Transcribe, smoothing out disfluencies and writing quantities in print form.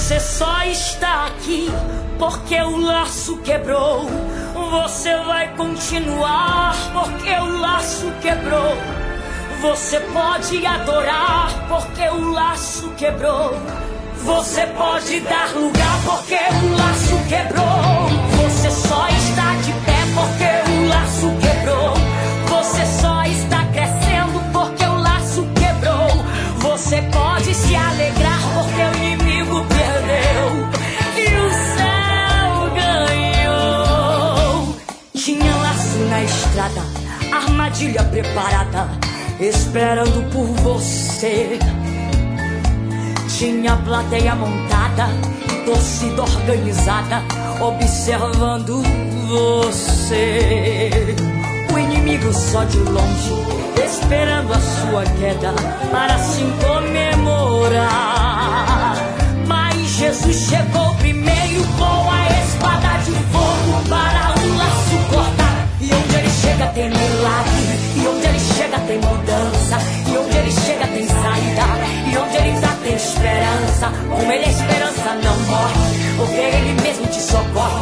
Você só está aqui porque o laço quebrou. Você vai continuar porque o laço quebrou. Você pode adorar porque o laço quebrou. Você pode dar lugar porque o laço quebrou. Você só está de pé porque o laço quebrou. Você só está crescendo porque o laço quebrou. Você pode se alegrar porque o inimigo perdeu e o céu ganhou. Tinha laço na estrada, armadilha preparada, esperando por você. Tinha plateia montada, torcida organizada, observando você. O inimigo só de longe, esperando a sua queda, para assim comemorar. Mas Jesus chegou primeiro com a espada de fogo para o laço cortar. E onde ele chega tem milagre, e onde ele chega tem mudança, e onde ele chega tem saída, e onde ele tá tem esperança. Com ele a esperança não morre, porque ele mesmo te socorre.